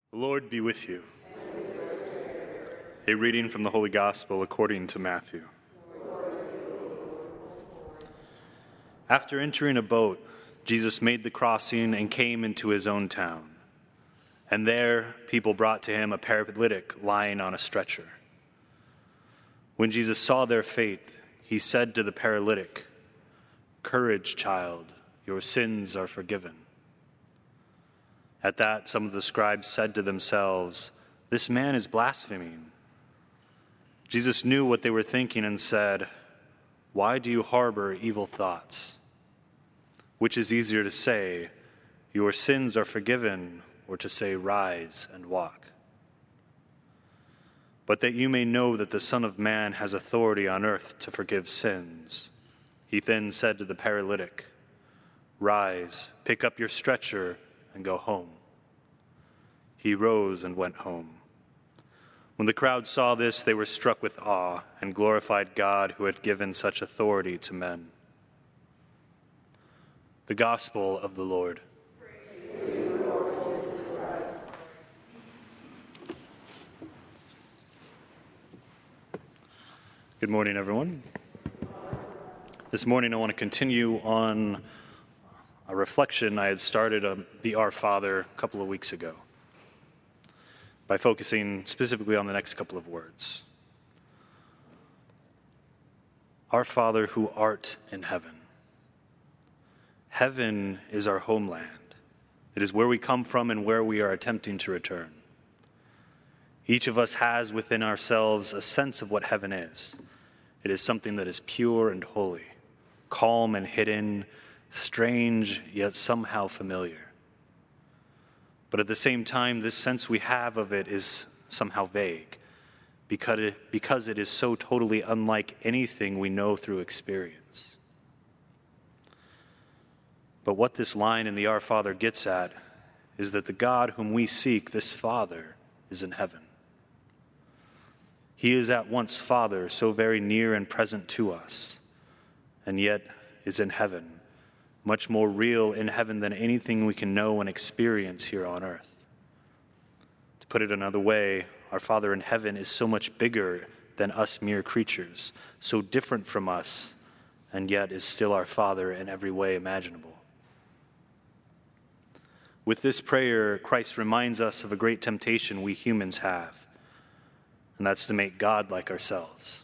The Lord be with you. A reading from the Holy Gospel according to Matthew. After entering a boat, Jesus made the crossing and came into his own town. And there people brought to him a paralytic lying on a stretcher. When Jesus saw their faith, he said to the paralytic, "Courage, child, your sins are forgiven." At that, some of the scribes said to themselves, "This man is blaspheming." Jesus knew what they were thinking and said, "Why do you harbor evil thoughts? Which is easier to say, 'Your sins are forgiven,' or to say, 'Rise and walk'? But that you may know that the Son of Man has authority on earth to forgive sins." He then said to the paralytic, "Rise, pick up your stretcher, and go home." He rose and went home. When the crowd saw this, they were struck with awe and glorified God who had given such authority to men. The Gospel of the Lord. Good morning, everyone. This morning I want to continue on a reflection I had started on the Our Father a couple of weeks ago by focusing specifically on the next couple of words. Our Father who art in heaven. Heaven is our homeland. It is where we come from and where we are attempting to return. Each of us has within ourselves a sense of what heaven is. It is something that is pure and holy, calm and hidden, strange, yet somehow familiar. But at the same time, this sense we have of it is somehow vague, because it is so totally unlike anything we know through experience. But what this line in the Our Father gets at is that the God whom we seek, this Father, is in heaven. He is at once Father, so very near and present to us, and yet is in heaven, much more real in heaven than anything we can know and experience here on earth. To put it another way, our Father in heaven is so much bigger than us mere creatures, so different from us, and yet is still our Father in every way imaginable. With this prayer, Christ reminds us of a great temptation we humans have, and that's to make God like ourselves,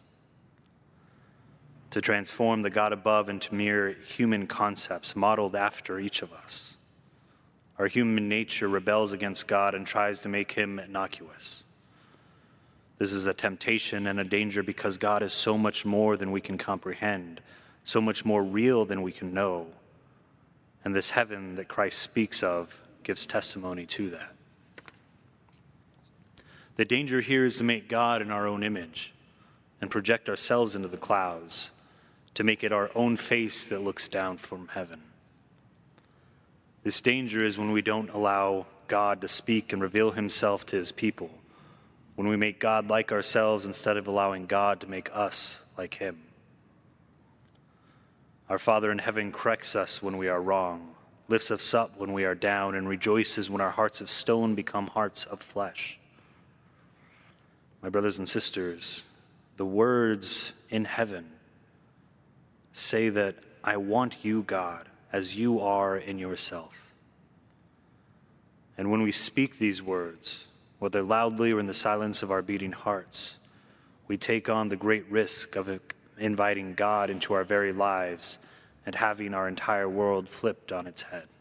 to transform the God above into mere human concepts modeled after each of us. Our human nature rebels against God and tries to make him innocuous. This is a temptation and a danger because God is so much more than we can comprehend, so much more real than we can know. And this heaven that Christ speaks of gives testimony to that. The danger here is to make God in our own image and project ourselves into the clouds, to make it our own face that looks down from heaven. This danger is when we don't allow God to speak and reveal himself to his people, when we make God like ourselves instead of allowing God to make us like him. Our Father in heaven corrects us when we are wrong, lifts us up when we are down, and rejoices when our hearts of stone become hearts of flesh. My brothers and sisters, the words in heaven say that I want you, God, as you are in yourself. And when we speak these words, whether loudly or in the silence of our beating hearts, we take on the great risk of inviting God into our very lives and having our entire world flipped on its head.